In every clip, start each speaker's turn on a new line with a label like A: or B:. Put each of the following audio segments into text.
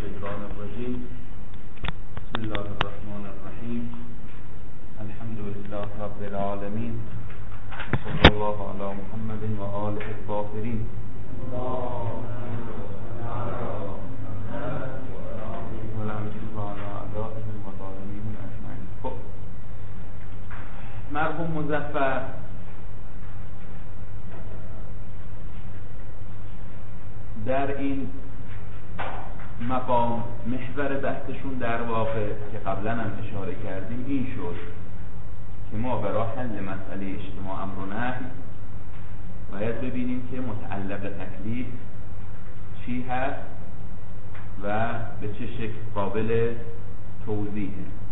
A: الشيطان الرجيم بسم الله الرحمن الرحيم الحمد لله رب العالمين صلى الله على محمد وآله الطاهرين مرحوم مظفر در این مقام محور بحثشون در واقع که قبلا هم اشاره کردیم این شد که ما برای حل مسئله اجتماع امر و نهی باید ببینیم که متعلق تکلیف چی هست و به چه شکل قابل توضیحه،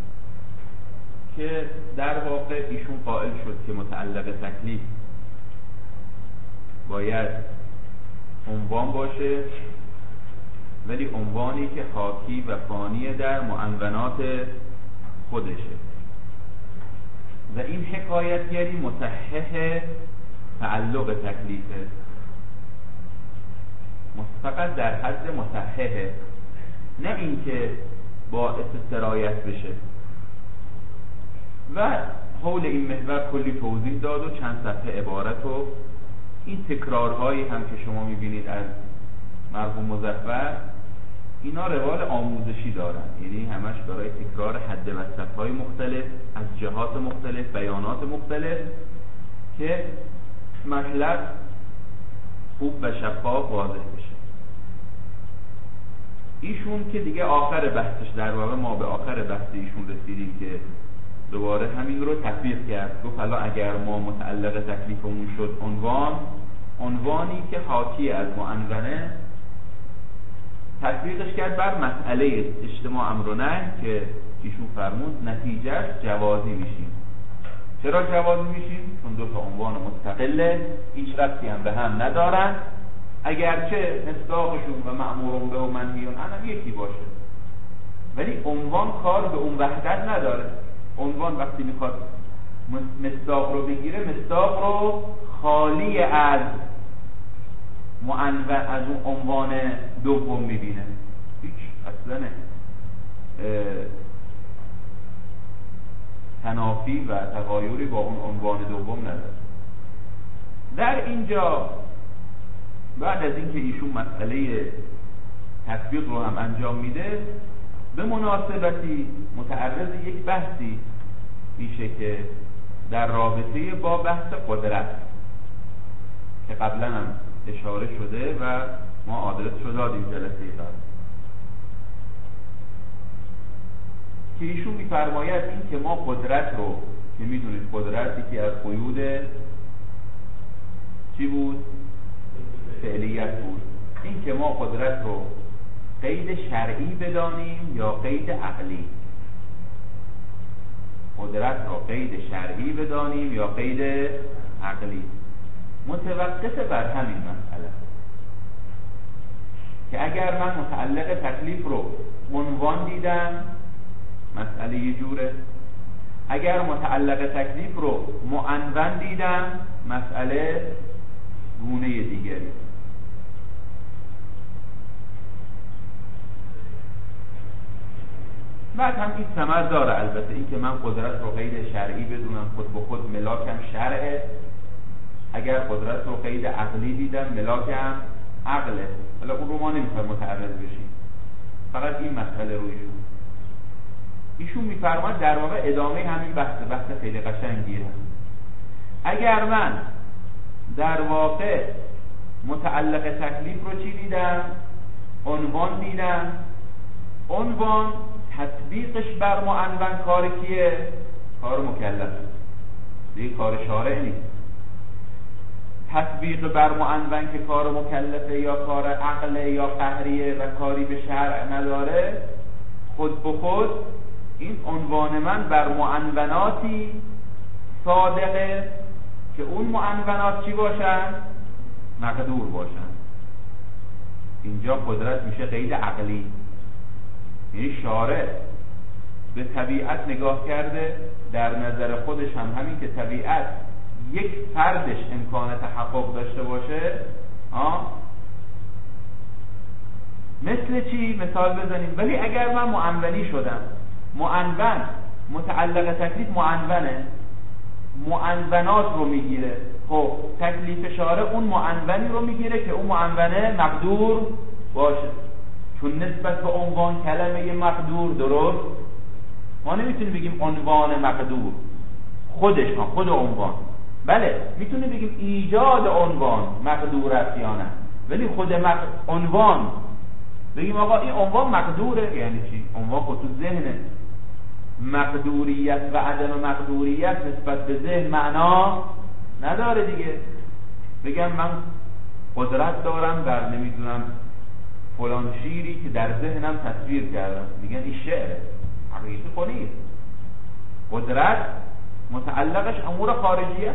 A: که در واقع ایشون قائل شد که متعلق تکلیف باید عنوان باشه، ولی عنوانی که حاکی و فانی در معنونات خودشه و این حکایتگری مصحح تعلق تکلیفه، فقط در حد مصححه، نه اینکه باعث سرایت بشه. و حول این محور کلی توضیح داد و چند صفحه عبارت و این تکرارهایی هم که شما میبینید از مرحوم مظفر، اینا روال آموزشی دارن، یعنی همش برای تکرار حد وسط‌های مختلف از جهات مختلف، بیانات مختلف، که مطلب خوب و شفاف واضح بشه. ایشون که دیگه آخر بحثش، در واقع ما به آخر بحث ایشون رسیدیم که دوباره همین رو تطبیق کرد. گفت حالا اگر ما متعلق تکلیفمون شد عنوانی که حاکی از معنونه، تطبیقش کرد بر مسئله اجتماع امر و نهی که ایشون فرمود نتیجهش جوازی میشیم. چرا جوازی میشیم؟ چون دو تا عنوان مستقله، هیچ ربطی هم به هم ندارن، اگرچه مصداقشون و مأمور به و منهی عنه یکی باشه، ولی عنوان کار به اون وحدت نداره. عنوان وقتی میخواد مصداق رو بگیره، مصداق رو خالی از از اون عنوان دوم میبینه، هیچ اصلا تنافی و تغایری با اون عنوان دوم نداره. در اینجا بعد از اینکه ایشون مسئله تطبیق رو هم انجام میده، به مناسبتی متعرض یک بحثی میشه که در رابطه با بحث قدرت که قبلا هم اشاره شده و ما آدرس رو دادیم جلسه قبل، که ایشون میفرماید این که ما قدرت رو که میدونید قدرتی که از قیود چی بود؟ فعلیت بود. این که ما قدرت رو قید شرعی بدانیم یا قید عقلی، قدرت رو قید شرعی بدانیم یا قید عقلی، متوقف بر همین مسئله که اگر من متعلق تکلیف رو عنوان دیدم مسئله یه جوره، اگر متعلق تکلیف رو معنون دیدم مسئله گونه دیگری. بعد هم این ثمر داره البته، این که من قدرت رو قید شرعی بدونم خود به خود ملاکم شرعه، اگر قدرت رو قید عقلی دیدم ملاکم عقله. حالا اون رو ما نمیخوایم متعرض بشیم، فقط این مسئله رو ایشون میفرماید در واقع ادامه همین بحث خیلی قشنگیه. اگر من در واقع متعلق تکلیف رو چی دیدم؟ عنوان دیدم. عنوان تطبیقش بر معنون کار کیه؟ کار مکلف، دیگه کار شارع نیست. تطبیق بر معنون که کار مکلفه یا کار عقله یا قهریه و کاری به شرع نداره، خود به خود این عنوان من بر معنوناتی صادقه که اون معنونات چی باشن؟ مقدور باشن. اینجا قدرت میشه قید عقلی، یعنی شارع به طبیعت نگاه کرده، در نظر خودش هم همین که طبیعت یک فردش امکان تحقق داشته باشه مثل چی؟ مثال بزنیم. ولی اگر من معنونی شدم، معنون متعلق تکلیف معنونه، معنونات رو میگیره. خب تکلیف شارع اون معنونی رو میگیره که اون معنونه مقدور باشه، چون نسبت به عنوان کلمه مقدور درست ما نمیتونیم بگیم عنوان مقدور خودش، خود عنوان. بله میتونیم بگیم ایجاد عنوان مقدور است یا نه، ولی خود عنوان بگیم آقا این عنوان مقدوره، یعنی چی؟ عنوان خود تو ذهنه. مقدوریت و عدم مقدوریت نسبت به ذهن معنا نداره دیگه. بگم من قدرت دارم بر نمیدونم فلان شیری که در ذهنم تصویر کردم، میگن این شعره، حقیقی خونیست. قدرت متعلقش امور خارجیه.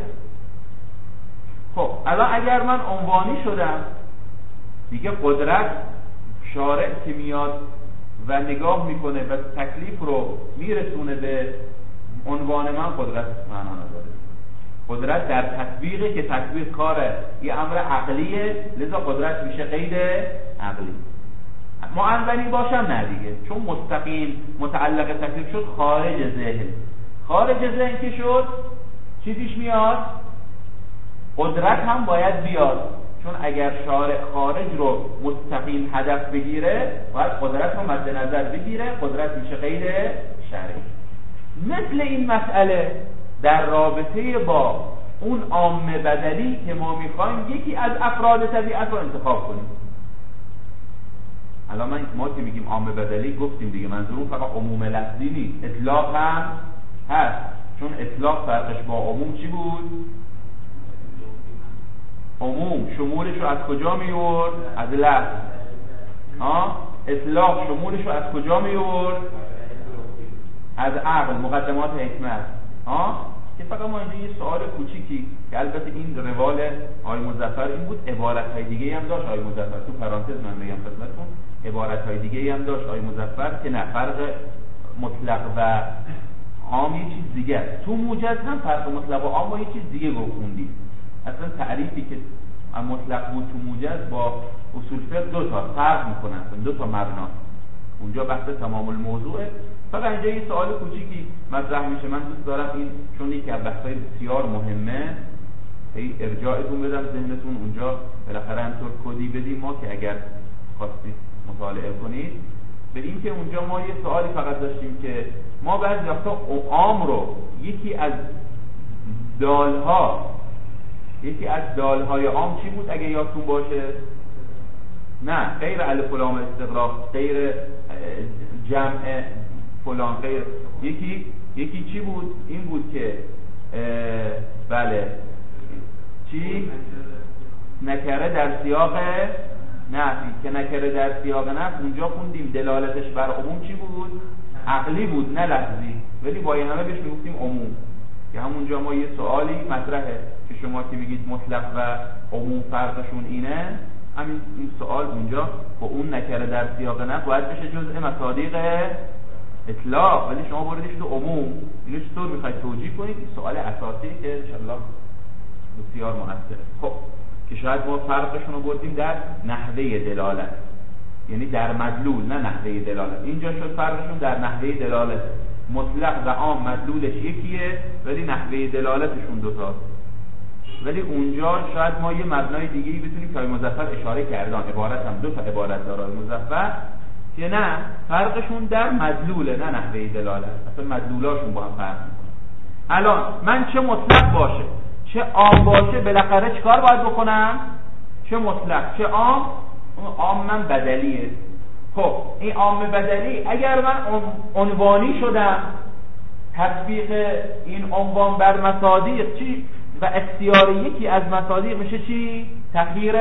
A: خب الان اگر من عنوانی شدم دیگه قدرت شارع که میاد و نگاه میکنه و تکلیف رو میرسونه به عنوان من، قدرت معنا نداره. قدرت در تطبیقه که تطبیق کاره یه امر عقلیه، لذا قدرت میشه غیر عقلی. معنونی باشم نه دیگه، چون مستقیم متعلق تکلیف شد خارج ذهن. خارج ذهن که شد چی پیش میاد؟ قدرت هم باید بیاد، چون اگر شارع خارج رو مستقیم هدف بگیره باید قدرت رو مد نظر بگیره، قدرت میشه غیر شرعی. مثل این مسئله در رابطه با اون عامه بدلی که ما میخوایم یکی از افراد طبیعت رو انتخاب کنیم. الان ما که میگیم عامه بدلی گفتیم دیگه، منظورم فقط عموم لفظی نیست، اطلاق هم هست. چون اطلاق فرقش با عموم چی بود؟ عموم شمولش رو از کجا میورد؟ از لفظ. اطلاق شمولش رو از کجا میورد؟ از عقل، مقدمات حکمت. که فقط ما اینجا یه سوال کوچیکی که البته این روال آقای مظفر این بود، عبارت‌های دیگه هم داشت آقای مظفر، تو پرانتز من بگم خدمتتون، عبارت‌های دیگه هم داشت آقای مظفر که نه، فرق مطلق و عام یه چیز دیگه است. تو موجز هم فرق مطلق و عام با یه چیز دیگه گفتیم. اصلا تعریفی که مطلق بود تو موجز با اصول فقه دو تا فرق میکنن، دو تا مبنا. اونجا بحث تمام الموضوعه. فقط اینجا یه سوال کوچیکی مطرح میشه، من دوست دارم این چون یکی از بحث‌های بسیار مهمه ارجاعتون بدم ذهنتون، اونجا بالاخره همطور کدی بدیم ما که اگر خواستید مطالعه کنید. به این که اونجا ما یه سوالی فقط داشتیم که ما بعضی وقتا عام رو یکی از دالهای عام چی بود اگه یادتون باشه؟ نه غیر الف و لام استغراق، غیر جمع فلان، غیر یکی چی بود؟ این بود که بله چی؟ نکره در سیاق نفی، که نکره در سیاق نفی اونجا خوندیم دلالتش بر عموم چی بود؟ عقلی بود نه لفظی، ولی با این همه بهش میگفتیم عموم. که همونجا ما یه سوالی مطرحه که شما که میگید مطلق و عموم فرقشون اینه، همین این سوال اونجا با اون نکره در سیاق نفی باید بشه جزء مصادیق اطلاق، ولی شما بردیش تو عموم. اینو چطور میخواید توجیه کنید؟ این سوال اساسی که انشالله بسیار مؤثره. خب که شاید ما فرقشون رو بردیم در نحوه دلالت، یعنی در مدلول نه نحوه دلالت. اینجا شد فرقشون در نحوه دلالت. مطلق و عام مدلولش یکیه ولی نحوه دلالتشون دوتاست. ولی اونجا شاید ما یه مبنای دیگه‌ای بتونیم که مظفر اشاره کردن، عبارت هم دو تا عبارت داره مظفر که نه فرقشون در مدلوله نه نحوه دلالت، اصلا مدلولاشون با هم فرق میکنه. الان من چه مطلق باشه چه عام باشه بالاخره چیکار باید بکنم؟ چه مطلق چه عام؟ عام من بدلیه. خب این عام بدلی اگر من عنوانی شدم، تطبیق این عنوان بر مصادیق چی و اختیار یکی از مصادیق میشه چی؟ تغییر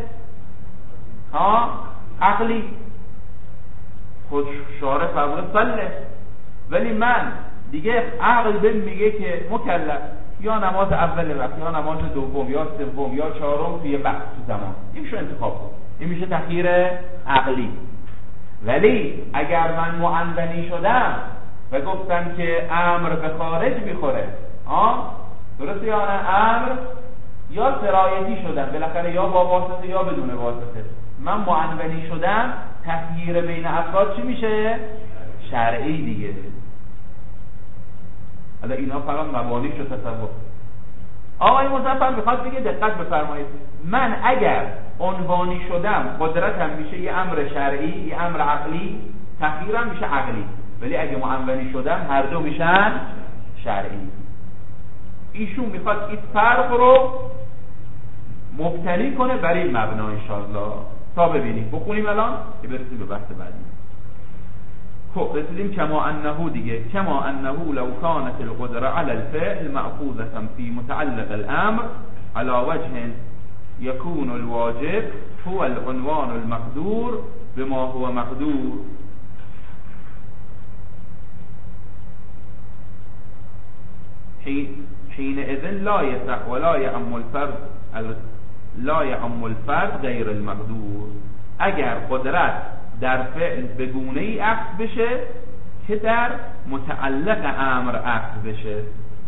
A: عقلی. خود شارع فرموده سله، ولی من دیگه عقل بهم میگه که مکلف یا نماز اول وقت یا نماز دوم یا سوم یا چهارم توی وقت تو زمان، این میشه انتخاب کن، این میشه تغییر عقلی. ولی اگر من معنونی شدم و گفتم که امر به خارج میخوره، درسته یا نه؟ امر یا سرایتی شدم بالاخره، یا با واسطه یا بدون واسطه. من معنونی شدم، تغییر بین افراد چی میشه؟ شرعی دیگه. حالا اینا فقط مبانیش رو تصور. آقای مظفر میخواد بگه دقت بفرمایید، من اگر عنوانی شدم قدرتم میشه یه امر شرعی، یه امر عقلی، تغییرم میشه عقلی، ولی اگه معنونی شدم هر دو میشن شرعی. ایشون میخواد این فرق رو مبتنی کنه برای این مبنا انشاءالله. تا ببینیم بخونیم الان که برسیم به بحث بعدی. خب رسیدیم کما انه دیگه، کما انه لو كانت القدره على الفعل مأخوذة في متعلق الامر على وجه يكون الواجب هو العنوان المقدور بما هو مقدور. حينئذ لا يصح ولا يعم الفرد غير المقدور. اگر قدرت در فعل به گونه ای عکس بشه که در متعلق امر عکس بشه.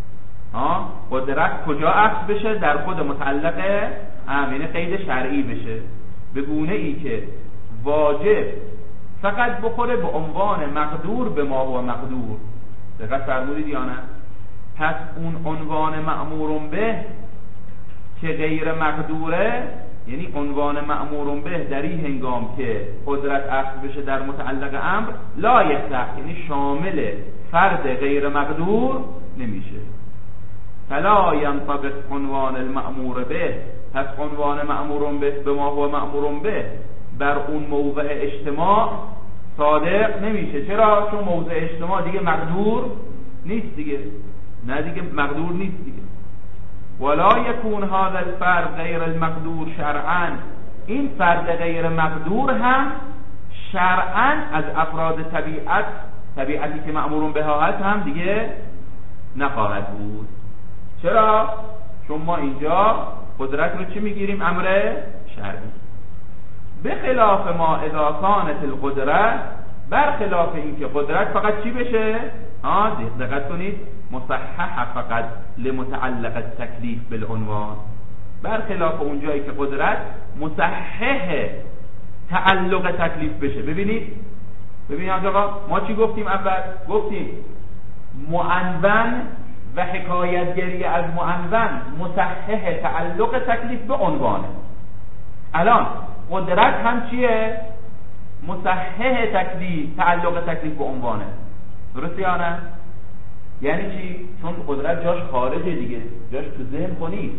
A: قدرت کجا عکس بشه؟ در خود متعلق امر، یعنی قید شرعی بشه، به گونه ای که واجب فقط بخوره به عنوان مقدور به ما هو مقدور. دقت فرمودید یا نه؟ پس اون عنوان مأمور به که غیر مقدوره، یعنی عنوان مأمور به در این هنگام که قدرت عکس بشه در متعلق امر، لا یصح، یعنی شامل فرد غیر مقدور نمیشه. فلا ینطبق عنوان المأمور به، پس عنوان مأمور به ما هو مأمور به بر اون موضع اجتماع صادق نمیشه. چرا؟ چون موضع اجتماع دیگه مقدور نیست دیگه، نه دیگه مقدور نیست دیگه. ولا یکون هذا الفرد غیر المقدور شرعا، این فرد غیر مقدور هم شرعا از افراد طبیعتی که مأمور به هست هم دیگه نخواهد بود. چرا؟ چون ما اینجا قدرت رو چی میگیریم؟ امر شرعی. به خلاف ما اذا كانت القدرت، برخلاف این که قدرت فقط چی بشه؟ دقت کنید، مصحح فقط لمتعلق التکلیف بالعنوان، برخلاف اون جایی که قدرت مصحح تعلق تکلیف بشه. ببینید آقا ما چی گفتیم اول؟ گفتیم معنون و حکایتگری از معنون مصحح تعلق تکلیف به عنوانه. الان قدرت هم چیه؟ مصحح تعلق تکلیف به عنوانه. درسته یا نه؟ یعنی چی؟ چون قدرت جاش خارجه دیگه، جاش تو ذهن خونی،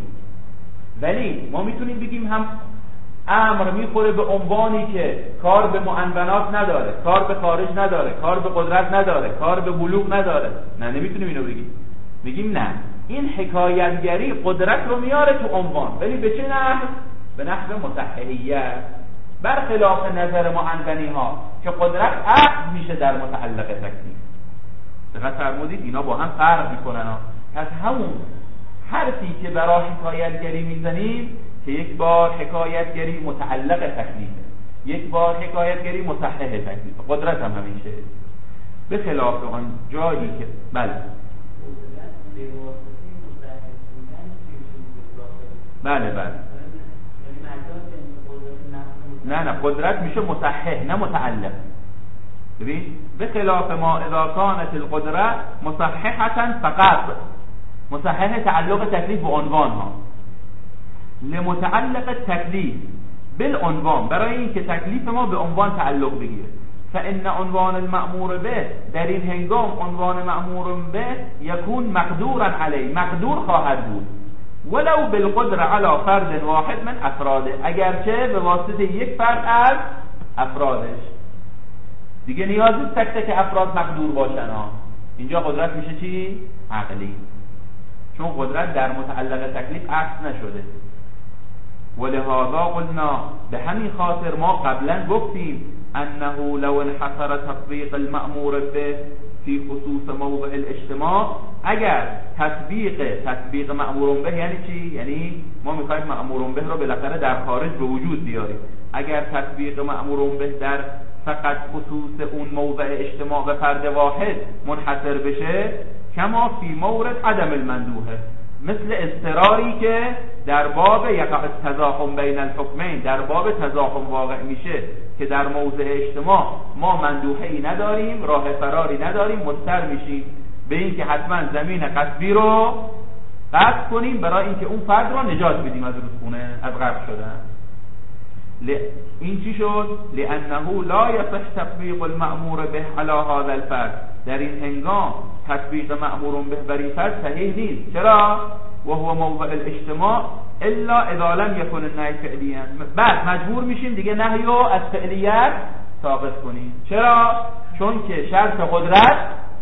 A: ولی ما میتونیم بگیم هم امر میخوره به عنوانی که کار به معنونات نداره، کار به خارج نداره، کار به قدرت نداره، کار به بلوغ نداره. نه نمیتونیم اینو بگیم. میگیم نه، این حکایتگری قدرت رو میاره تو عنوان، ولی به چه نحو؟ به نحو مصححیت، برخلاف نظر معنونی ها که قدرت عقد میشه در متعلق تکلیف. دقت فرمودید اینا با هم فرق میکنن. پس همون حرفی که برای حکایتگری میزنیم که یک بار حکایتگری متعلق تکلیفه، یک بار حکایتگری مصحح تکلیفه، قدرت هم همیشه. به خلاف آن جایی که بله نه قدرت میشه مصحح نه متعلق. ببین به خلاف ما اذا كانت القدره مصححه فقط، مصحح تعلق تکلیف به عنوان ها، لمتعلق تکلیف بالعنوان، برای اینکه تکلیف ما به عنوان تعلق بگیره. فان عنوان المأمور به، در این هنگام عنوان مأمور به یکون مقدورا علی، مقدور خواهد بود، ولو بالقدره علی فرد واحد من افراده، اگرچه به واسطه یک فرد از افرادش. دیگه نیاز نیست تک تک افراد مقدور باشن ها. اینجا قدرت میشه چی؟ عقلی، چون قدرت در متعلق تکلیف عکس نشده. ولهذا قلنا، به همین خاطر ما قبلا گفتیم انه لو انحصر تطبیق المأمور به فی خصوص موضع الاجتماع، اگر تطبیق مأمور به یعنی چی؟ یعنی ما میخوایم مأمور به رو بالاخره در خارج به وجود بیاریم. اگر تطبیق مأمور به در فقط خصوص اون موضع اجتماع به فرد واحد منحصر بشه، کما فی مورد عدم المندوحه، مثل اضطراری که در باب یقع تزاحم بین الحکمین، در باب تزاحم واقع میشه که در موضع اجتماع ما مندوحه‌ای نداریم، راه فراری نداریم، مضطر میشیم به این که حتما زمین قصبی رو قطع کنیم برای اینکه اون فرد رو نجات بدیم از رودخونه، از غرق شدن. این چی شد؟ لانه لا یصح تطبیق المأمور به علی هذا الفرد، در این هنگام تطبیق مأمور به بر این فرد صحیح نیست. چرا؟ و هو موضع الاجتماع الا اذا لم یکن النهی فعلیا. بعد مجبور میشیم دیگه نهی رو از فعلیت ساقط کنیم. چرا؟ چون که شرط قدرت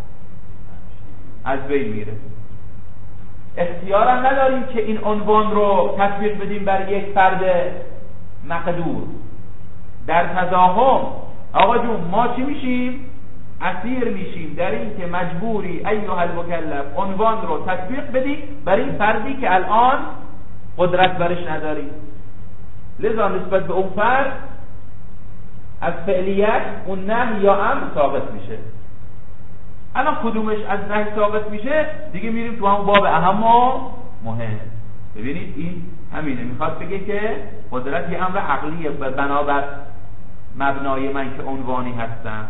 A: از بین میره. اختیار هم نداریم که این عنوان رو تطبیق بدیم بر یک فرد مقدور. در تزاحم آقا جون ما چی میشیم؟ اسیر میشیم در این که مجبوری ایها المکلف عنوان رو تطبیق بدی بر این فردی که الان قدرت برش نداری. لذا نسبت به اون فرد از فعلیت اون نهی یا امر ساقط میشه. الان کدومش از نهی ساقط میشه؟ دیگه میریم تو همون باب اهم و مهم. ببینید این همینه، میخواد بگه که قدرت یه امر عقلیه بنابر مبنای من که عنوانی هستم.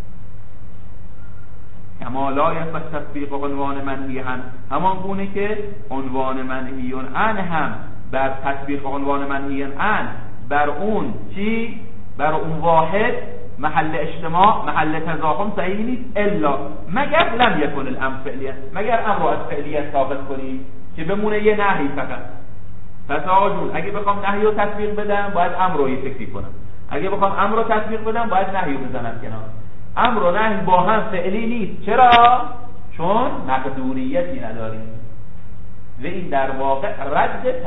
A: کما لا یصح تطبیق عنوان منهی عن، همان گونه که عنوان منهی عن هم بر تطبیق عنوان منهی عن بر اون چی؟ بر اون واحد محل اجتماع، محل تزاحم صحیح نیست الا مگر لم یکن الامر فعلیه، مگر امر از فعلیت ثابت کنیم که بمونه یه نهی فقط. پس آقا جون اگه بخوام نهی رو تطبیق بدم باید امر رو فکری کنم، اگه بخوام امر رو تطبیق بدم باید نهی رو بزنم کنار. امر و نهی با هم فعلی نیست. چرا؟ چون مقدوریتی نداریم و این در واقع رد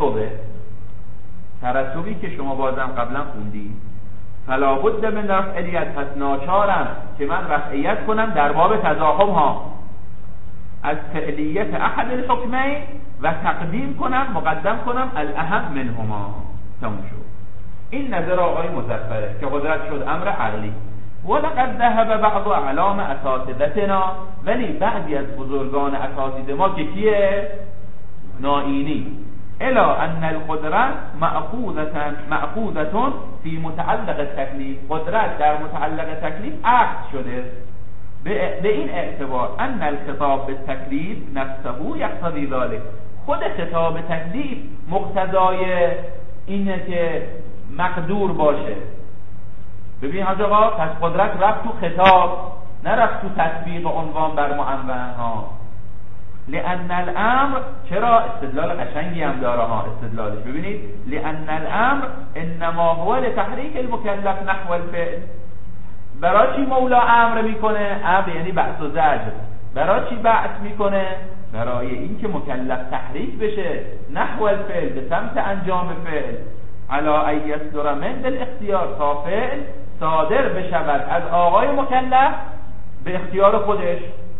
A: ترتبی که شما بازم قبلا خوندید. فلا بد من رفعیت، پس ناچارم که من رفعیت کنم در باب تزاحم ها از فعلیت احد الحکمین و تقدیم کنم، مقدم کنم الاهم منهما. تموم شد. این نظر آقای مظفره که قدرت شد امر عقلی. ولقد ذهب بعض اعلام اساتذتنا، ولی بعضی از بزرگان اساتید ما که کیه؟ نائینی. الا ان القدرة مأخوذة فی متعلق التکلیف، قدرت در متعلق تکلیف عقد شده به این اعتبار ان الخطاب بالتکلیف نفسه یقتضی ذلك، خود خطاب تکلیف مقتضای اینه که مقدور باشه. ببین حاج آقا، پس قدرت رفت تو خطاب، نه رفت تو تطبیق عنوان بر معنون ها. لأن الامر، چرا استدلال قشنگی هم داره ها استدلالش، ببینید لأن الامر انما هو لتحریک المکلف نحو الفعل. برای چی مولا امر میکنه؟ امر یعنی بعث و زجر. برای چی بعث میکنه؟ برای اینکه مکلف تحریک بشه نحو الفعل، به سمت انجام فعل، علا ان یصدر من الاختیار، تا فعل صادر بشود از آقای مکلف به اختیار خودش.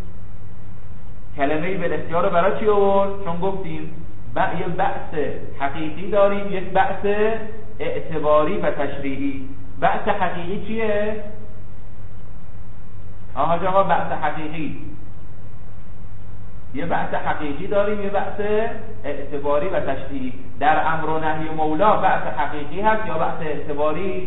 A: کلمه به اختیار برای چی آورد؟ چون گفتیم یه بحث حقیقی داریم، یک بحث اعتباری و تشریعی. بحث حقیقی چیه؟ آها جاها بحث حقیقی، یه بحث حقیقی داریم، یه بحث اعتباری و تشریعی. در امر و نهی مولا بحث حقیقی هست یا بحث اعتباری؟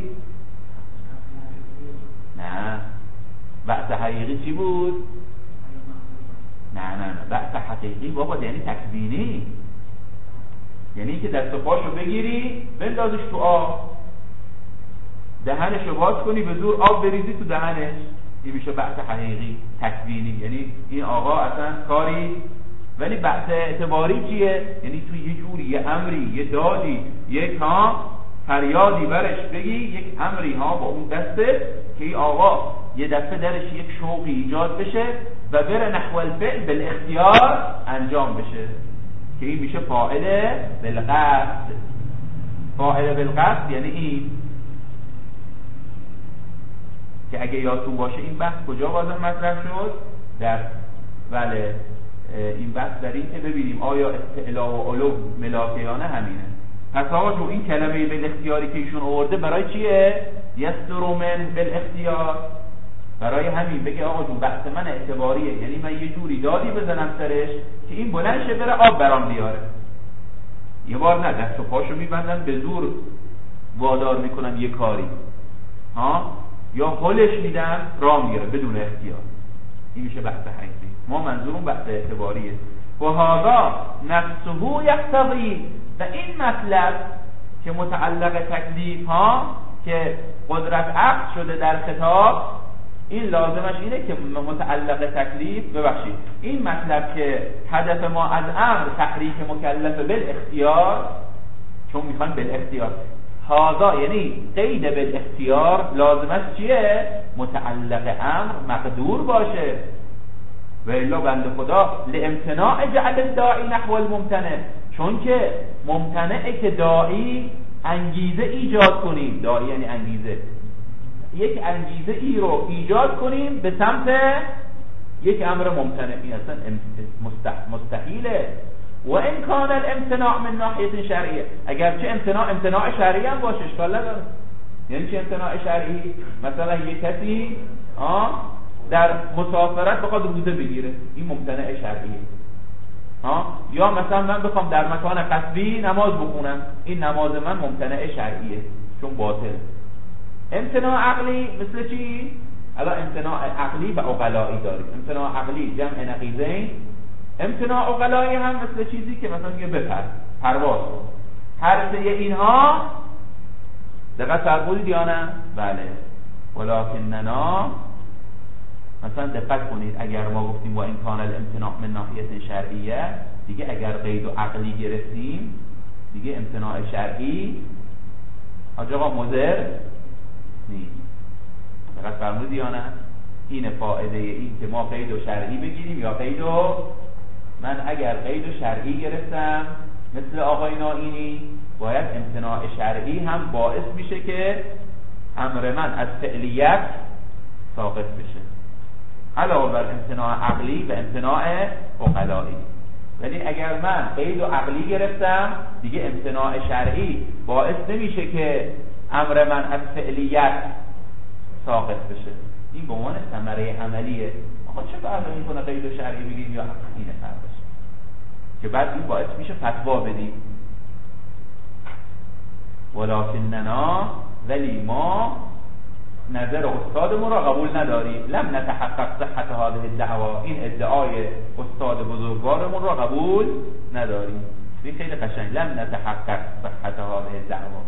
A: نه، بحث حقیقی چی بود؟ نه بحث حقیقی بابا یعنی تکوینی، یعنی که دست و پاشو بگیری بندازش تو آب، دهنشو باز کنی به زور آب بریزی تو دهنش، این میشه بحث حقیقی تکوینی. یعنی این آقا اصلا کاری. ولی بحث اعتباری چیه؟ یعنی تو یه جوری، یه امری، یه دادی، یک فریادی برش بگی، یک امری با اون دسته که این آقا یه دفعه درش یک شوقی ایجاد بشه و بره نحو الفعل بالاختیار انجام بشه، که این میشه فاعل بالقصد. فاعل بالقصد یعنی این که اگه یادتون باشه این بحث کجا بازم مطرح شد؟ در بله این بحث در این که ببینیم آیا استعلا و علو ملاکیانه همینه. پس آقا جو این کلمه بالاختیاری که ایشون آورده برای چیه؟ یستر من بالاختیار، برای همین بگه آقا جون بحث من اعتباریه، یعنی من یه جوری دادی بزنم سرش که این بلند شه بره آب برام بیاره. یه بار نه، دست و پاشو میبندن به زور وادار میکنم یه کاری یا هلش میدم راه میاره بدون اختیار. این میشه بحث حیثی. ما منظورمون بحث اعتباریه. و هذا نفسه یقتضی، و این مطلب که متعلق تکلیف که قدرت عقد شده در خطاب، این لازمش اینه که متعلق تکلیف، ببخشید این مطلب که هدف ما از امر تحریک مکلف بالاختیار، چون میخوایم بالاختیار، هذا یعنی قید بالاختیار، لازمش چیه؟ متعلق امر مقدور باشه. و الا بنده خدا لامتناع جعل الداعی نحو الممتنع، چون که ممتنعه که داعی انگیزه ایجاد کنیم، داعی یعنی انگیزه، یک انگیزه ای رو ایجاد کنیم به سمت یک امر ممتنع، این اصلا مستحیله. و ان کان الامتناع من ناحیه شرعیه، اگرچه امتناع شرعی هم باشه اشکال نداره. یعنی چه امتناع شرعی؟ مثلا یک کسی در مسافرت بخواد روزه بگیره، این ممتنع شرعیه. یا مثلا من بخوام در مکان قصبی نماز بخونم، این نماز من ممتنع شرعیه چون باطله. امتناع عقلی مثل چی؟ الان امتناع عقلی و عقلایی داریم. امتناع عقلی جمع نقیضین، امتناع عقلایی هم مثل چیزی که مثلا میگه بپر، پرواز کن. هر سه اینها دقت فرمودید یا نه؟ بله. ولکننا، مثلا دقت کنید اگر ما گفتیم و این کان الامتناع من ناحیه شرعیه، دیگه اگر قید و عقلی گرفتیم دیگه امتناع شرعی حاج آقا مضر نیست. دقت فرمودید یا نه؟ این فائده این که ما قید و شرعی بگیریم یا قید و، من اگر قید و شرعی گرفتم مثل آقای نائینی، باید امتناع شرعی هم باعث میشه که امر من از فعلیت ساقط بشه، علاوه بر امتناع عقلی و امتناع عقلایی. ولی اگر من قید و عقلی گرفتم دیگه امتناع شرعی باعث نمیشه که امر من از فعلیت ساقط بشه. این به عنوان ثمره عملیه. آقا چه فرقی میکنه قید و شرعی بگیم یا اینه فرقش، که بعد این باعث میشه فتوا بدیم. ولکننا، ولی ما نظر استادمون را قبول نداریم. لم نتحقق صحت هذه الدعوا، این ادعای استاد بزرگوارمون را قبول نداریم. این خیلی قشنگ، لم نتحقق صحت هذه الدعوا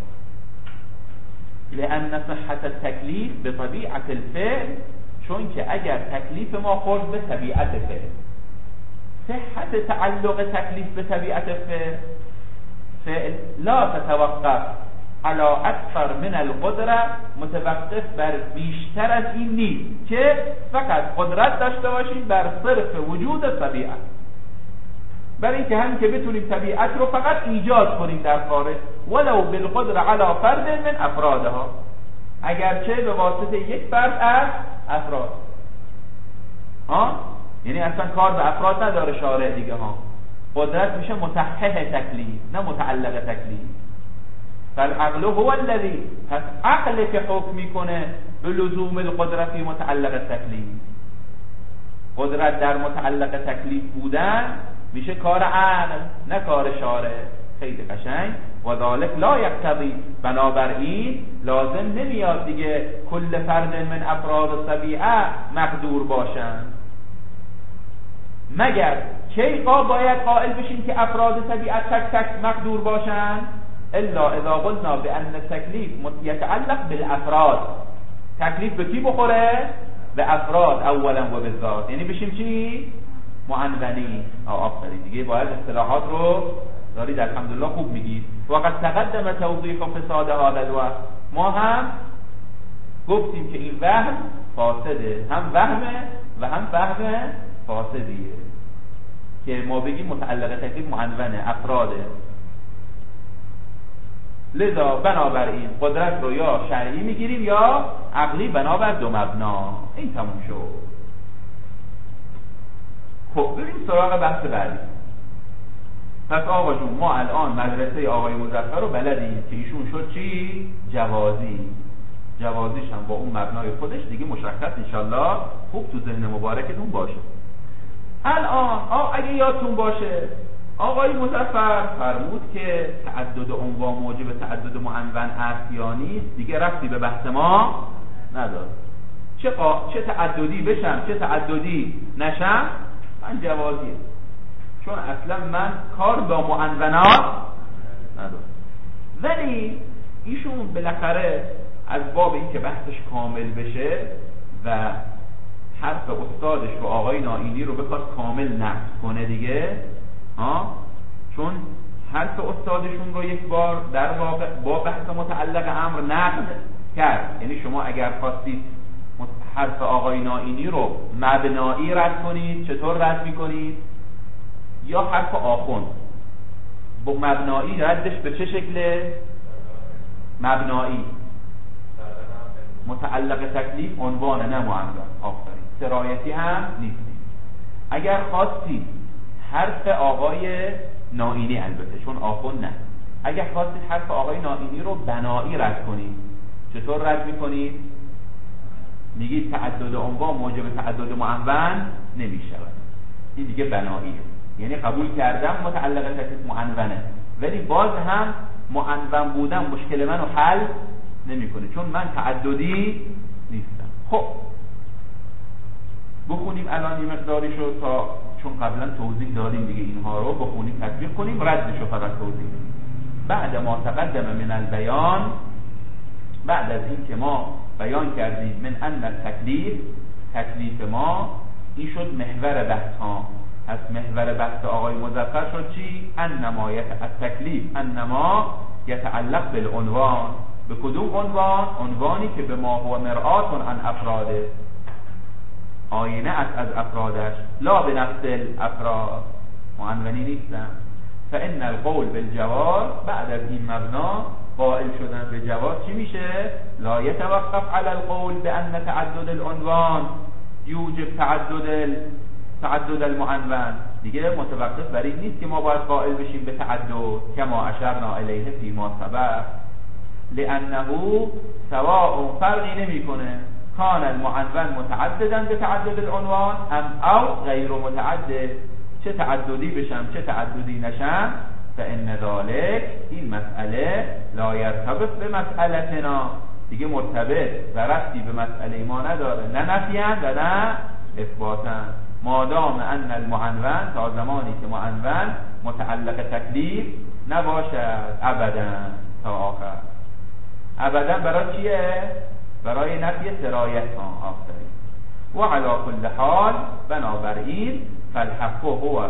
A: لأن صحت التکلیف به طبیعت الفعل، چون که اگر تکلیف ما خورد به طبیعت فعل، صحت تعلق تکلیف به طبیعت فعل لا تتوقف على اکثر من القدره، متوقف بر بیشتر از این نیست که فقط قدرت داشته باشیم بر صرف وجود طبیعت، برای اینکه هم که بتونیم طبیعت رو فقط ایجاد کنیم در خارج، ولو بالقدره على فرد من افرادها، اگرچه به واسطه یک فرد از افراد. یعنی اصلا کار به افراد نداره شارع دیگه قدرت میشه مصحح تکلیف نه متعلق تکلیف. فالعقل هو الذي، پس عقل که حکم میکنه به لزوم القدرت فی متعلق تکلیف. قدرت در متعلق تکلیف بودن میشه کار عقل نه کار شارع. خیلی قشنگ. و ذالک لا یقتضی، بنابراین لازم نمیاد دیگه کل فرد من افراد الطبیعه مقدور باشن، مگر کی باید قائل بشین که افراد طبیعت تک تک مقدور باشن؟ الا اذا قلنا بان التکلیف یتعلق بالافراد. تکلیف به کی بخوره؟ به افراد اولا و بالذات. یعنی بشیم چی؟ معنونی. آفرین دیگه، باید اصطلاحات رو دارید الحمدلله خوب میگید. وقت تقدم توضیح فساد هذا الوهم، ما هم گفتیم که این وهم فاسده، هم وهمه و هم فهم فاسدیه، که ما بگیم متعلق تکلیف معنونه افراده. لذا بنابراین قدرت رو یا شرعی میگیریم یا عقلی بنابر دو مبنا. این تموم شد. خب بریم سراغ بحث بعدی. پس آقا جون ما الان مدرسه آقای مظفر رو بلدیم که ایشون شد چی؟ جوازی. جوازیش هم با اون مبنای خودش دیگه مشخص انشالله خوب تو ذهن مبارکتون باشه. الان اگه یادتون باشه آقای مظفر فرمود که تعدد عنوان موجب تعدد معنون است یا نیست، دیگه ربطی به بحث ما نداره. چه تعددی بشم چه تعددی نشم من جوازیه، چون اصلا من کار با معنونات ندارم. ولی ایشون بالاخره از باب این که بحثش کامل بشه و حرف استادش رو آقای نائینی رو بخواد کامل نقد کنه دیگه، چون حرف استادشون رو یک بار در واقع با بحث متعلق امر نقد کرد. یعنی شما اگر خواستید حرف آقای نائینی رو مبنایی رد کنید، چطور رد میکنید؟ یا حرف آخوند با مبنایی ردش به چه شکله؟ مبنایی متعلق تکلیف عنوان نه معنون. آفرین، سرایتی هم نیستیم. اگر خواستید حرف آقای نائینی، البته چون آخوند نه، اگر خواستید حرف آقای نائینی رو بنایی رد کنید، چطور رد میکنید؟ میگید تعدد عنوان موجب تعدد معنون نمیشود. این دیگه بناییه، یعنی قبول کردم متعلق تکلیف معنونه، ولی باز هم معنون بودن مشکل منو حل نمیکنه، چون من تعددی نیستم. خب بخونیم الان یه مقداری شد تا، چون قبلا توضیح دادیم دیگه، اینها رو بخونیم تطبیق کنیم، ردشو فقط توضیح بدیم. بعد ما تقدم من البیان، بعد از این که ما بیان کردیم من ان تکلیف ما، این شد محور بحث ها. از محور بحث آقای مظفر شد چی؟ انما التکلیف انما یتعلق بالعنوان. به کدوم عنوان؟ عنوانی که به ما هو مرآت عن افراده، آینه است از افرادش، لا به نفس الافراد، معنونی نیستن. فان القول بالجواز، بعد از این مبنا قائل شدن به جواز چی میشه؟ لا يتوقف على القول بان تعدد العنوان یوجب تعدد المعنون. دیگه متوقف بر این نیست که ما باید قائل بشیم به تعدد، کما اشرنا الیه فیما سبق، لانه سواء فرقی نمیکنه کان المعنون متعددا به تعدد العنوان او غیر متعدد، چه تعددی بشم چه تعددی نشم، فان ذلک، این مسئله، لا یرتبط به مسئلتنا، دیگه مرتبط و ربطی به مسئله ما نداره، نه نفیاً و نه اثباتاً، مادام ان المعنون، تا زمانی که معنون متعلق تکلیف نباشد، ابدا تا آخر. ابدا برای چیه؟ برای نفی سرایت ها. آفرین. و علی کل حال، بنابراین فالحق هو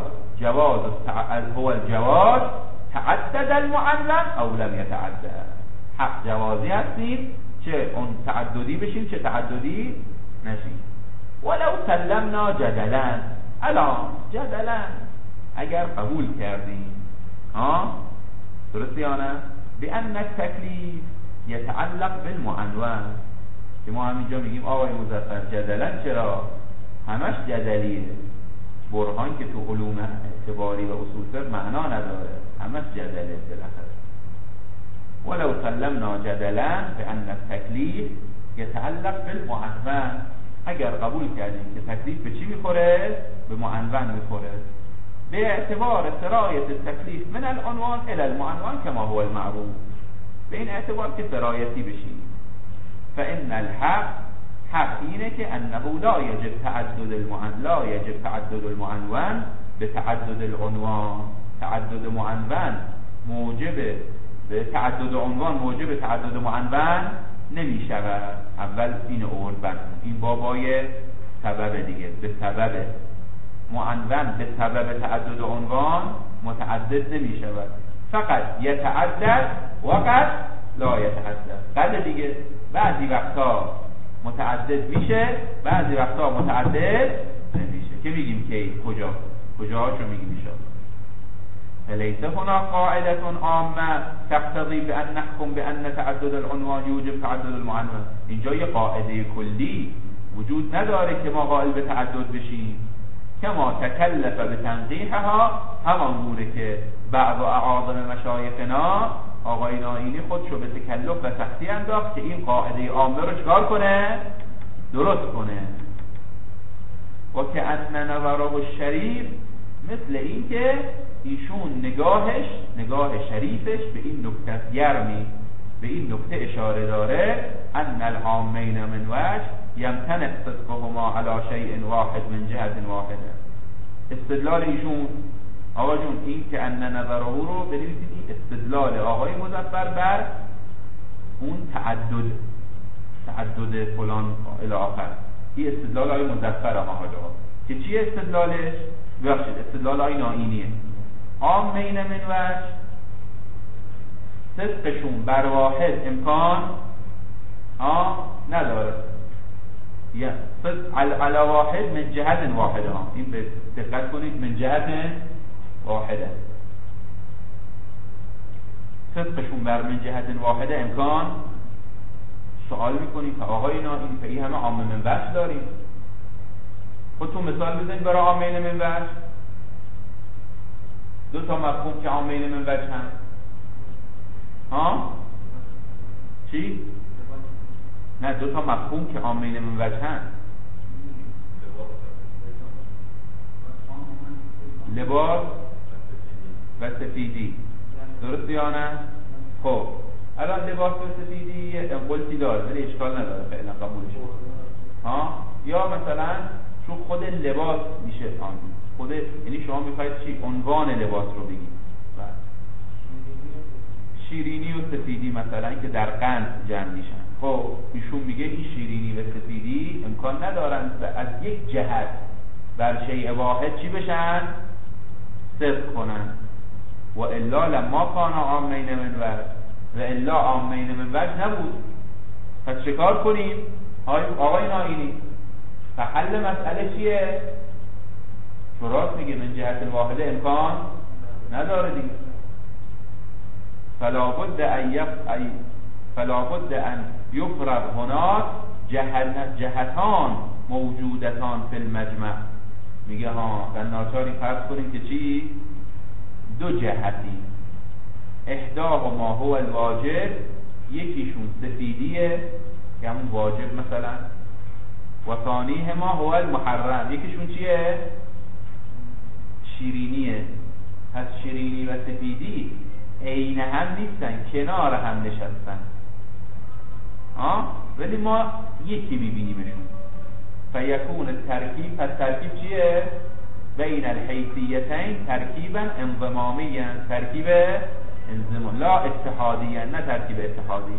A: الجواز تعدد المعنون او لم یتعدد. حق جوازی هستید، چه اون تعددی بشین چه تعددی نشین. ولو سلمنا جدلا، الان جدلا اگر قبول کردیم، درسته یا نه؟ بأن التکلیف یتعلق بالمعنون، که ما همینجا میگیم آقای مظفر جدلا، چرا؟ همش جدلیه، برهان که تو علوم اعتباری و اصول فقه معنا نداره، همش جدله بالاخره. ولو سلمنا جدلا بأن التکلیف یتعلق بالمعنون، اگر قبول کردیم که تکلیف به چی میخوره؟ به معنون میخوره، به اعتبار سرایت التکلیف من العنوان الى المعنون کما هو المعروف، به این اعتبار که سرایتی بشیم. فإن الحق، حق اینه که انه لا یجب تعدد المعنون به تعدد العنوان. تعدد معنون موجب به تعدد عنوان موجب تعدد معنون نمی شود. اول این اول این بابای سبب دیگه، به سبب معنون به سبب تعدد عنوان متعدد نمی شود، فقط یتعدد و قد لا یتعدد. قد دیگه بعضی وقتا متعدد میشه، بعضی وقتا متعدد نمیشه، که میگیم که کجاهاشو میگیم میشه. فلیس هنا قاعدة عامة تقتضی بأن نحكم بأن تعدد العنوان یوجب تعدد المعنون. اینجا یه قاعده کلی وجود نداره که ما قائل به تعدد بشیم. کما تکلف به تنقیحها، همان گونه که بعض اعاظم مشایخنا آقای نائینی خودشو به تکلف و سختی انداخت که این قاعده عامه رو چکار کنه؟ درست کنه. و که ان نظره الشریف، مثل این که ایشون نگاه شریفش به این نکته گرمی، به این نکته اشاره داره، ان العامین من وجه یمتنع صدقهما علی شیء واحد من جهت واحده. استدلال ایشون آقا جون این که ان نظره رو بنویسید، این استدلال آقای مظفر بر اون تعدد فلان الی آخر، این استدلال آقای مظفر آقا که چیه استدلالش؟ ببخشید استدلال آقای نائینیه. عامین من وجه صدقشون بر واحد امکان نداره، یا صدق علی واحد من جهت واحده ها، این به دقت کنید، من جهت واحده، صدقشون بر من جهت واحده امکان. سوال میکنیم که آقای نائینی این همه عام من وجه داریم، خودتون مثال بزنید برای عامین من وجه. دو تا مفهوم که عامین من وجه هم چی؟ نه، دو تا مفهوم که عامین من وجه هم، لباس و سفیدی، درست یا نه؟ خب الان لباس و سفیدی یه قلتی داره ولی اشکال نداره فعلا قبولش. یا مثلا چون خود لباس میشه خود، یعنی شما میخواید چی؟ عنوان لباس رو بگید. شیرینی و سفیدی مثلا که در قند جمع میشن، خب ایشون میگه این شیرینی و سفیدی امکان ندارن از یک جهت بر شیء واحد چی بشن؟ صدق کنن. و الا لما کان عامین من وجه، و الا عامین من وجه نبود. پس چکار کنیم؟ آقای نائینی حل مسئله چیه؟ تو راست میگه من جهت واحده امکان نداره دیگه. فلا بد ان یفرض هناک جهتان موجودتان فی المجمع. میگه در ناچاری فرض کنیم که چی؟ دو جهتی، احداهما هو الواجب، یکیشون سفیدیه که همون واجب مثلا، و ثانیهما هو المحرم، یکیشون چیه؟ شیرینیه. پس شیرینی و سفیدی عین هم نیستن، کنار هم نشستن، ولی ما یکی میبینیمشون. فیکون الترکیب، پس ترکیب چیه؟ بین الحیثیتین ترکیبا انضمامیا، ترکیب انضمام، لا اتحادیا، نه ترکیب اتحادی.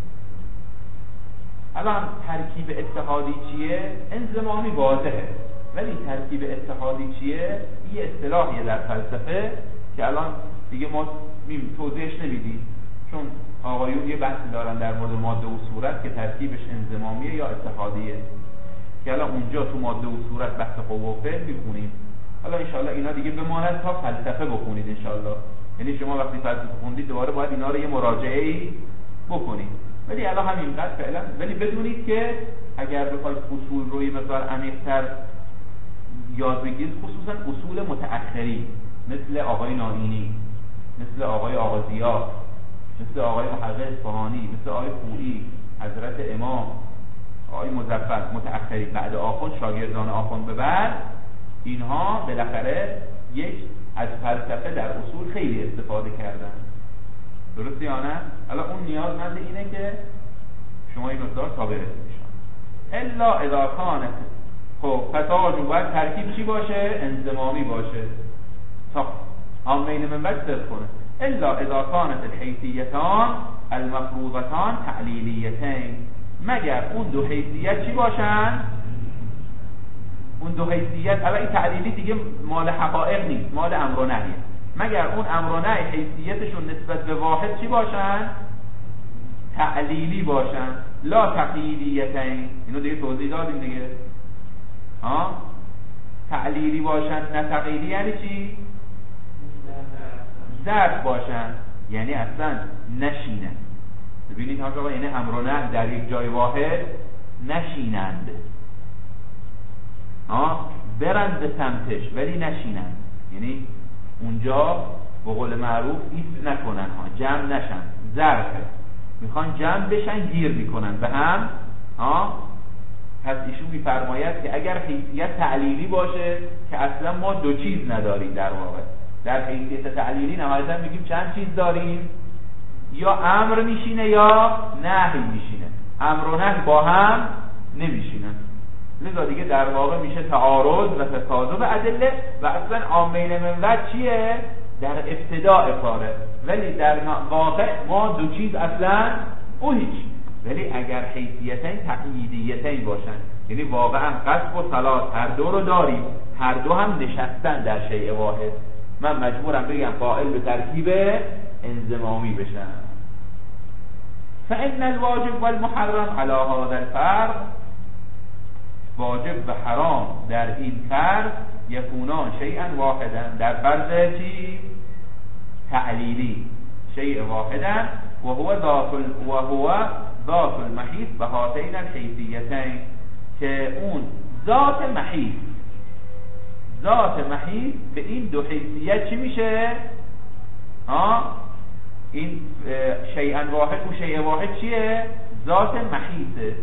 A: الان ترکیب اتحادی چیه؟ انضمامی واضحه، ولی ترکیب اتحادی چیه؟ یه اصطلاحیه در فلسفه که الان دیگه ما توضیحش نمیدیم، چون آقایون یه بحثی دارن در مورد ماده و صورت که ترکیبش انضمامیه یا اتحادیه، که الان اونجا تو ماده و صورت بحث قوه و فعل میخونیم. حالا انشاءالله اینا دیگه بماند تا فلسفه بخونید انشاءالله، یعنی شما وقتی فلسفه خوندید دوباره باید اینا رو یه مراجعه‌ای بکنید، ولی الان همینقدر فعلا. ولی بدونید که اگر بخواید اصول رو یه مقدار عمیق‌تر یاد بگیرید، خصوصا اصول متأخری مثل آقای نائینی، مثل آقای آغازیا، مثل آقای محقق اصفهانی، مثل آقای خویی، حضرت امام، آقای مظفر، متأخری بعد آخوند، شاگردان آخوند به بعد، اینها بالاخره یک از فلسفه در اصول خیلی استفاده کردن، درست یا نه؟ الان اون نیازمند اینه که شما این مقدار تابع بشن. الا اذا کانت، خب پس آقا جون باید ترکیب چی باشه؟ انضمامی باشه تا عامین من وجه صدق کنه. الا اذا کانت الحیثیتان المفروضتان تعلیلیتین، مگر اون دو حیثیت چی باشن؟ اون دو حیثیت، الان این تعلیلی دیگه مال حقایق نیست، مال امر و نهیه، مگر اون امر و نهی حیثیتشون نسبت به واحد چی باشن؟ تعلیلی باشن، لا تقییدیتین. اینو دیگه توضیح دادیم دیگه. تعلیلی باشن نه تقییدی یعنی چی؟ ظرف باشن، یعنی اصلا نشینن. ببینید آقا، یعنی امر و نهی در یک جای واحد نشینند، برند به سمتش ولی نشینند، یعنی اونجا به قول معروف ایست نکنن، جمع نشن، ظرفه، میخوان جمع بشن گیر میکنن به هم. پس ایشون میفرماید که اگر حیثیت تعلیلی باشه که اصلا ما دو چیز نداریم، در واقع در حیثیت تعلیلی نهایتا میگیم چند چیز داریم، یا امر میشینه یا نهی میشینه، امر و نهی با هم نمیشینن، لذا دیگه در واقع میشه تعارض و تضاد ادله و اصلا عامین من چیه؟ در ابتداء کاره، ولی در واقع ما دو چیز اصلا اون هیچ. ولی اگر حیثیتین تقییدیتین باشن، یعنی واقعا قصب و صلاح هر دو رو داریم، هر دو هم نشستن در شیء واحد، من مجبورم بگم قائل به ترکیب انضمامی بشن. فإن الواجب والمحرم على هذا الفرق، واجب و حرام در این فرض یکونان شیئا واحدا، در فرض چی؟ تعلیلی، شیء واحدا و هو ذات المحیط و هاتین الحیثیتین، که اون ذات محیط به این دو حیثیت چی میشه؟ این شیئا واحد و شیء واحد چیه؟ ذات محیطه،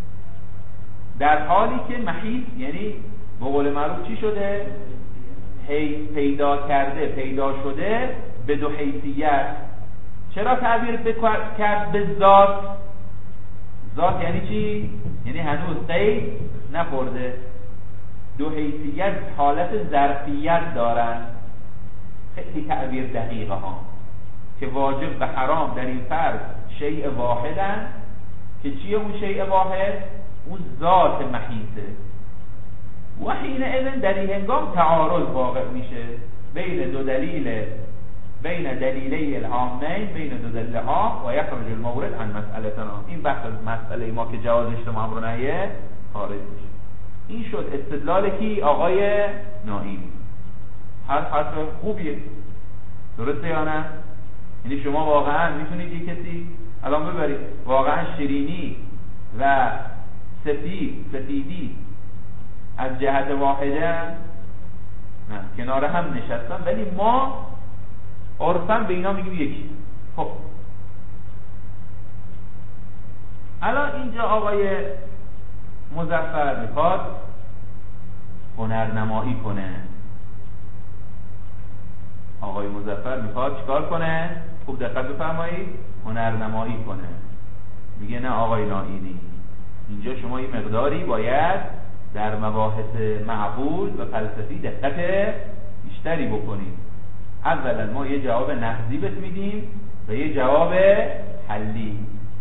A: در حالی که محیط یعنی به قول معروف چی شده؟ پیدا کرده، پیدا شده به دو حیثیت. چرا تعبیر کرد به ذات؟ ذات یعنی چی؟ یعنی هنوز قید نخورده، دو حیثیت حالت ظرفیت دارن. خیلی تعبیر دقیقه ها، که واجب و حرام در این فرض شیء واحدن، که چیه اون شیء واحد؟ اون ذات محیطه. و حین اذن در این هنگام تعارض واقع میشه بین دو دلیل، بین دلیلی العامین، بین دو دلیل عام، و یخرج المورد عن مسئلتنا. این بحث از مسئله ما که جواز اجتماع امر و نهیه خارج میشه. این شد استدلال کی؟ آقای نائینی. حرف خوبیه، درسته یا نه؟ یعنی شما واقعا میتونید یک کسی الان ببرید واقعا شیرینی و سفیدی از جهت واحده نه کنار هم نشستن، ولی ما عرفاً به اینا میگیم یکی. خب الان اینجا آقای مظفر میخواد هنرنمایی کنه. آقای مظفر میخواد چیکار کنه؟ خوب دقت بفرمایید، هنرنمایی کنه. میگه نه آقای نائینی، اینجا شما یه مقداری باید در مباحث معقول و فلسفی دقت بیشتری بکنید. اولا ما یه جواب نقضی بهت میدیم و یه جواب حلی.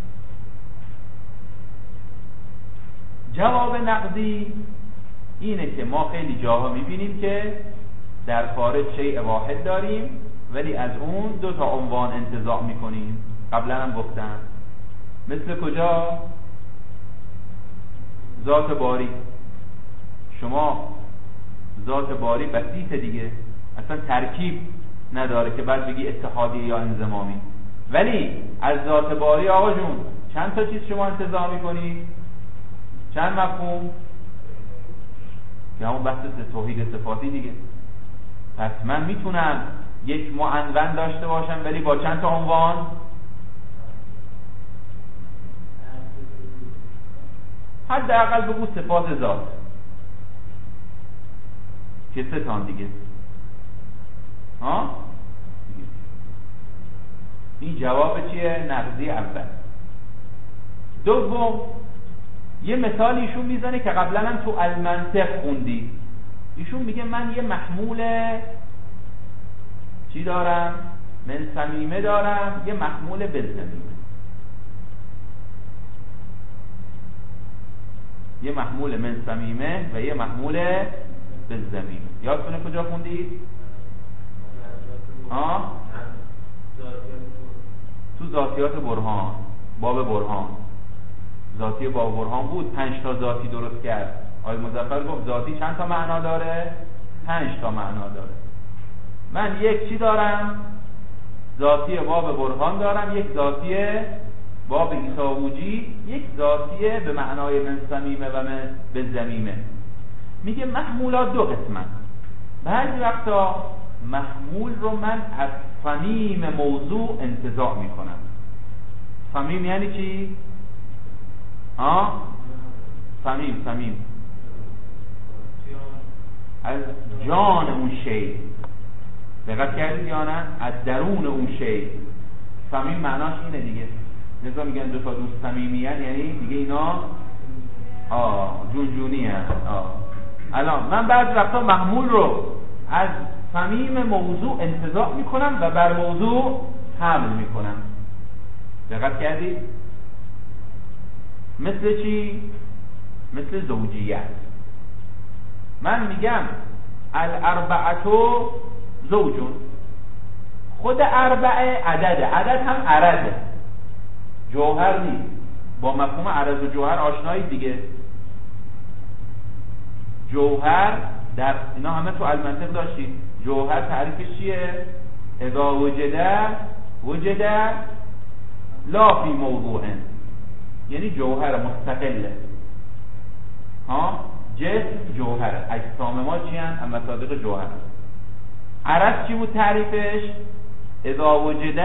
A: جواب نقضی اینه که ما خیلی جاها میبینیم که در خارج شیء واحد داریم، ولی از اون دو تا عنوان انتزاع میکنیم. قبلا هم گفتم مثل کجا؟ ذات باری. شما ذات باری بسیطه دیگه، اصلا ترکیب نداره که بعد بگی اتحادی یا انضمامی. ولی از ذات باری آقا جون چند تا چیز شما انتزاع میکنید؟ چند مفهوم؟ که همون بحث توحید صفاتی دیگه. پس من میتونم یک معنون داشته باشم ولی با چند تا عنوان؟ حداقل بگو صفات ذات که سه تان دیگه. این جواب چیه؟ نقضی اول. دوم یه مثال ایشون میزنه که قبلا هم تو المنطق خوندید. ایشون میگه من یه محمول چی دارم؟ من صمیمه دارم، یه محمول بالزمیمه. یه محمول من صمیمه و یه محمول بالزمیمه. یادتونه کجا خوندید؟ تو ذاتیات برهان، باب برهان. ذاتی باب برهان بود، 5 تا ذاتی درست کرد. آقای مظفر گفت ذاتی چند تا معنا داره؟ 5 تا معنا داره. من یک چی دارم؟ ذاتی باب برهان دارم، یک ذاتی باب ایساوجی، یک ذاتی به معنای من صمیمه و من بالزمیمه. میگه محمولات دو قسمن. بعضی وقتا محمول رو من از صمیم موضوع انتزاع میکنم. صمیم یعنی چی؟ صمیم از جان اون شی. دقت کردید یا نه؟ از درون اون شی. صمیم معناش اینه دیگه. لذا میگن دو تا دوست صمیمیان، یعنی دیگه اینا جونجونی هست. الان من بعضی وقتا محمول رو از صمیم موضوع انتزاع میکنم و بر موضوع حمل میکنم. دقت کردید؟ مثل چی؟ مثل زوجیت. من میگم الاربعتو زوجون، خود اربعه عدده، عدد هم عرضه، جوهر نیست. با مفهوم عرض و جوهر آشنایی دیگه. جوهر در اینا همه تو المنطق داشتید. جوهر تعریفش چیه؟ اذا وجد لا فی موضوع، یعنی جوهر مستقله. جسم جوهر، اجسام ما چی هستن؟ مصادیق جوهر. عرض چی بود تعریفش؟ اذا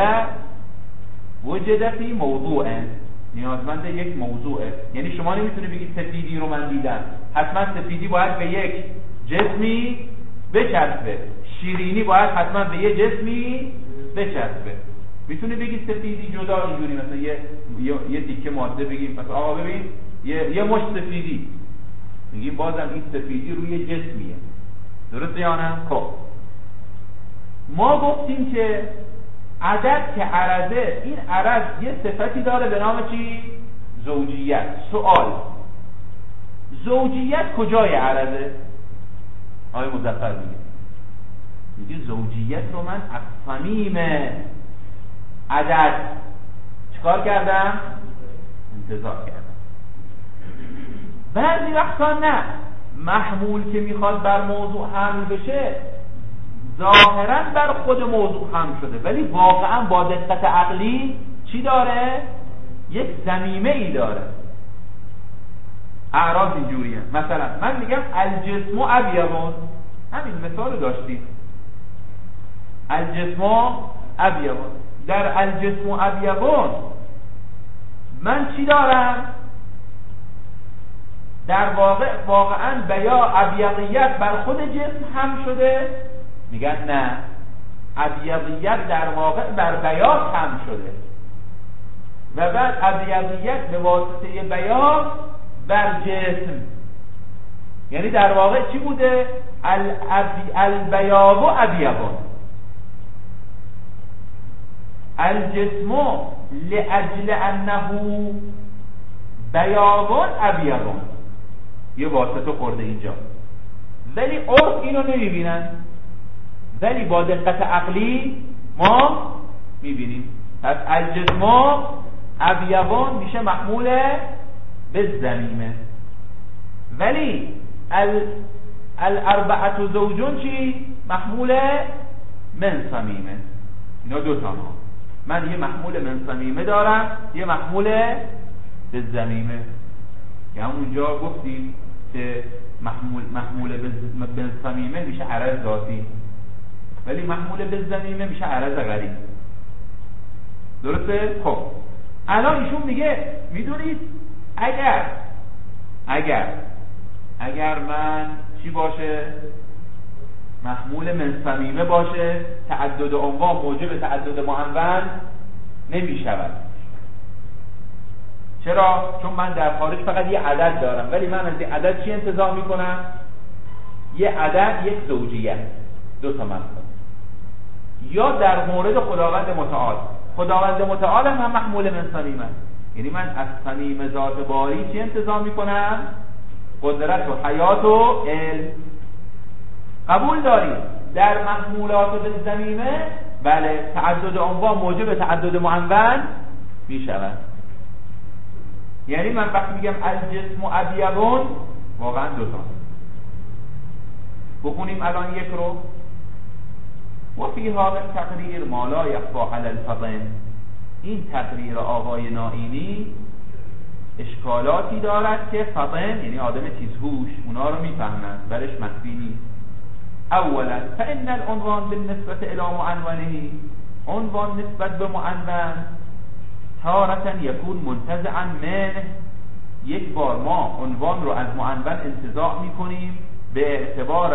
A: وجد فی موضوع، نیازمند یک موضوعه. یعنی شما نمیتونی بگید سفیدی رو من دیدم، حتما سفیدی باید به یک جسمی بچسبه، شیرینی باید حتما به یک جسمی بچسبه. میتونی بگید سفیدی جدا اینجوری، مثلا یه تیکه ماده بگیم مثلا آقا ببین یه مشت سفیدی، میگیم بازم این سفیدی روی جسمیه. درسته یا نه؟ خب ما گفتیم که عدد که عرضه، این عرض یه صفتی داره به نام چی؟ زوجیت. سوال، زوجیت کجای عرضه؟ آقای مظفر میگه زوجیت رو من از صمیم عدد چیکار کردم؟ انتزاع کردم. بعضی وقتا نه، محمول که میخواد بر موضوع حمل بشه ظاهرا بر خود موضوع حمل شده، ولی واقعا با دقت عقلی چی داره؟ یک ضمیمه ای داره. اعراض اینجوریه. مثلا من میگم الجسم ابیض، همین مثال داشتید. الجسم ابیض، در الجسم ابیض من چی دارم؟ در واقع واقعا بیا ابیضیت بر خود جسم هم شده؟ میگن نه، ابیضیت در واقع بر بیاض هم شده و بعد ابیضیت به واسطه بیاض بر جسم. یعنی در واقع چی بوده؟ البیاض ابیض، الجسم لاجل انه بیاض ابیض، یه واسطه خورده اینجا، ولی عرف اینو نمیبینن، ولی با دقت عقلی ما میبینیم. پس الجسم ابیض میشه محمول به ضمیمه، ولی الاربعه زوجون چی؟ محمول من صمیمه. اینا دو تا من یه محمول من صمیمه دارم، یه محمول به ضمیمه. که همونجا گفتیم که محمول به صمیمه میشه عرض ذاتی، ولی محمول به ضمیمه میشه عرض غریب. درسته؟ خب الان ایشون میگه میدونید اگر من چی باشه؟ محمول من صمیمه باشه، تعدد عنوان موجب تعدد معنون نمیشود. چرا؟ چون من در خارج فقط یه عدد دارم، ولی من از این عدد چی انتزاع میکنم؟ یه عدد، یک زوجیت، دو تا مفهوم. یا در مورد خداوند متعال هم محمول من صمیمه، یعنی من از صمیم ذات باری چی انتزاع میکنم؟ قدرت و حیات و علم. قبول داریم در محمولات به ضمیمه بله تعدد عنوان موجب تعدد معنون میشود. یعنی من وقتی میگم الجسم ابیض واقعا دو تا. بخونیم الان یک رو. و فی هذا التقریر ما لا یخفی علی الفطن، این تقریر آقای نائینی اشکالاتی دارد که فطن یعنی آدم تیزهوش اونا رو میفهمن، برش مخفی نیست. اولا فان العنوان بالنسبه الى معنونه، عنوان نسبت به معنون تارة یکون منتزعا منه، یک بار ما عنوان رو از معنون انتزاع میکنیم به اعتبار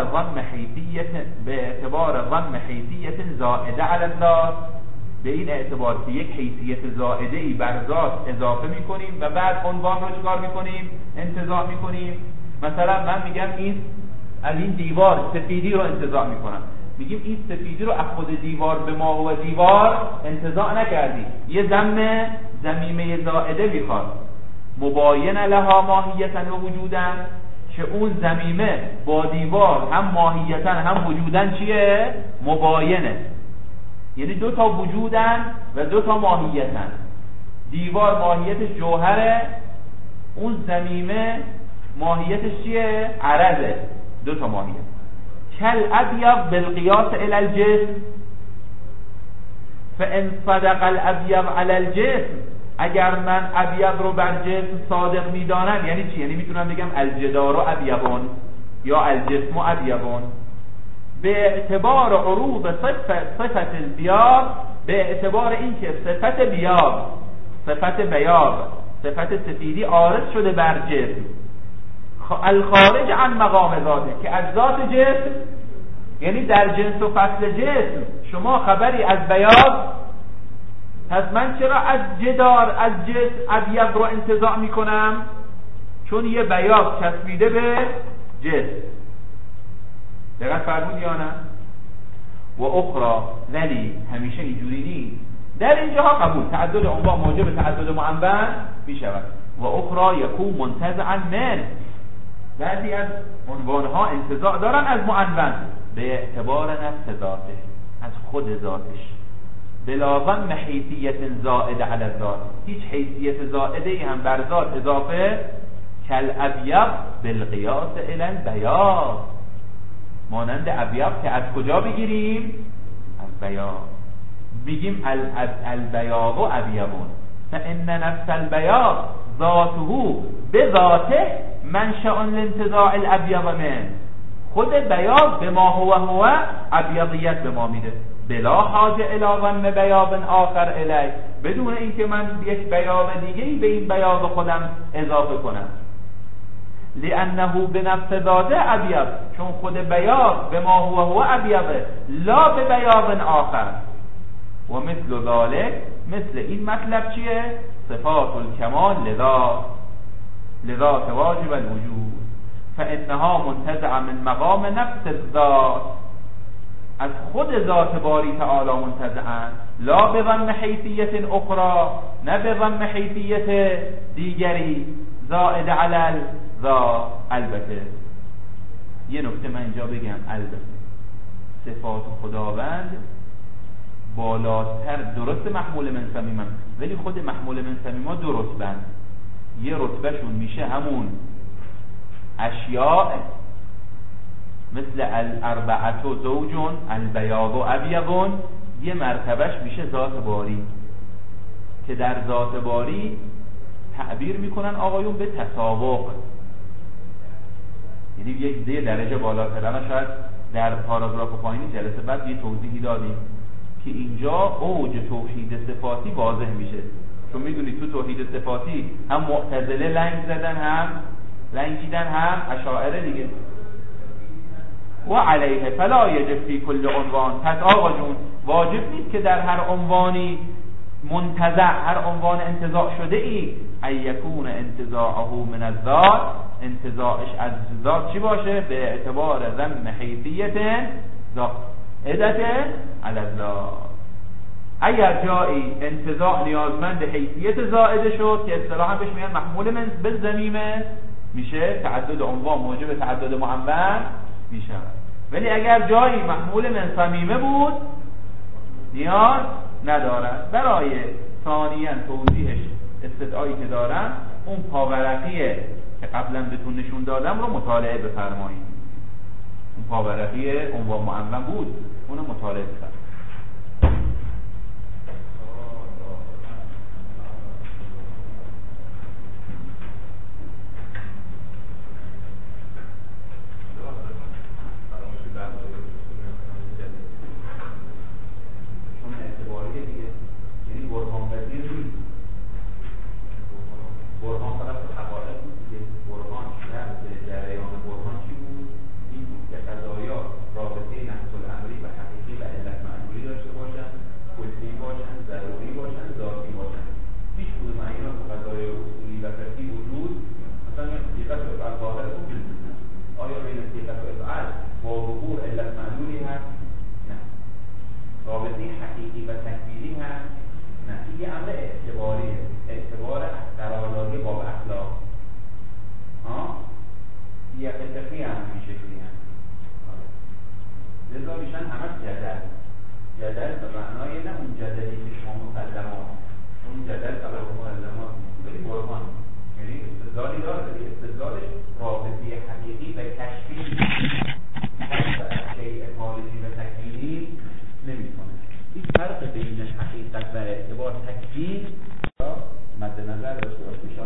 A: ضم حیثیت زائده علی الذات، به این اعتبار که یک حیثیت زائده ای بر ذات اضافه میکنیم و بعد عنوان رو چکار میکنیم؟ انتزاع میکنیم. مثلا من میگم از این دیوار سفیدی رو انتزاع میکنم، میگیم این سفیدی رو از خود دیوار به ما و دیوار انتزاع نکردی، یه ضمیمه زائده میخواد مباین لها ماهیتا و وجودا، که اون ضمیمه با دیوار هم ماهیتا هم وجودا چیه؟ مباینه، یعنی دو تا وجودن و دو تا ماهیتن. دیوار ماهیتش جوهره، اون ضمیمه ماهیتش چیه؟ عرضه، دو تا ماهیت. کل ابیض بالقیاس الی الجسم، فان صدق الابیض علی الجسم، اگر من ابیض رو بر جسم صادق میدانم یعنی چی؟ یعنی میتونم بگم الجدار ابیضون یا الجسم ابیضون، به اعتبار عروض صفت البیاض، به اعتبار اینکه صفت بیاض، صفت بیاض، صفت سفیدی عارض شده بر جسم، الخارج عن مقام ذاته، که از ذات جسم، یعنی در جنس و فصل جسم شما خبری از بیاض، پس من چرا از جدار از جسم ابیض رو انتزاع میکنم؟ چون یه بیاض چسبیده به جسم. دقیق فرمود یا نه؟ و اخرى، ولی همیشه اینجوری نیست. در اینجاها قبول تعدد عنوان موجب تعدد معنون می شود. و اخرى یکون منتزعا من، بعضی از عنوانها انتزاع دارن از معنون به اعتبار نفس ذاته، از خود ذاتش، بلا ضم حیثیت زائده علی الذات، هیچ حیثیت زائده ای هم بر ذات اضافه، کل ابیض بالقیاس الی البیاض، مانند ابیض که از کجا بگیریم؟ از بیاض. بگیم البیاض و ابیضون، فان نفس البیاض ذاته بذاته منشأ لانتزاع الابیض من، خود بیاض به ما هو ابیضیت به ما میده، بلا حاجه الی ضم بیاض آخر الی، بدون اینکه من یک بیاض دیگه‌ای به این بیاض خودم اضافه کنم. لانه بنفس ذاته ابیض، چون خود بیاض به ما هو ابیضه، لا به بیاض آخر. و مثل ذالک، مثل این مطلب چیه؟ صفات الکمال لذات واجب الوجود، فانها منتزعه من مقام نفس الذات، از خود ذات باری تعالی منتزعن، لا به ضم حیثیت اخرى، نه به ضم حیثیت دیگری زائد علی الذات. البته یه نکته من اینجا بگم، البته صفات خداوند بالاتر، درست محمول من صمیمن، ولی خود محمول من صمیما دو رتبن، یه رتبهشون میشه همون اشیاء مثل الاربعه و زوجون البیاض و ابیضون، یه مرتبهش میشه ذات باری، که در ذات باری تعبیر میکنن آقایون به تساوق، یعنی یک درجه بالاتر. الان شاید در پاراگراف پایینی جلسه بعد یه توضیحی دادیم که اینجا اوج توحید صفاتی واضح میشه، چون میدونید تو توحید صفاتی هم معتزله لنگ زدن، هم لنگیدن، هم اشاعره دیگه. و علیه فلا یجب فی کل عنوان، پس آقا جون واجب نیست که در هر عنوانی منتزع، هر عنوان انتزاع شده ای، ایکون انتزاعه من الذات، انتزاعش از ذات چی باشه؟ به اعتبار ضم حیثیت زائدت علی الذات. اگر جایی انتزاع نیازمند حیثیت زائده شد که اصطلاحا بهش میگن محمول من بالضمیمه، میشه تعدد عنوان موجب تعدد معنون میشه. ولی اگر جایی محمول من صمیمه بود نیاز ندارد. برای ثانیاً توضیحش استدعایی که دارم، اون پاورقیه که قبلا بهتون نشون دادم رو مطالعه بفرمایید. اون پاورقیه عنوان معنون بود، اونو مطالعه بفرمایید.
B: بین حقیقت و اعتبار تکوین مد نظر داشته باشید.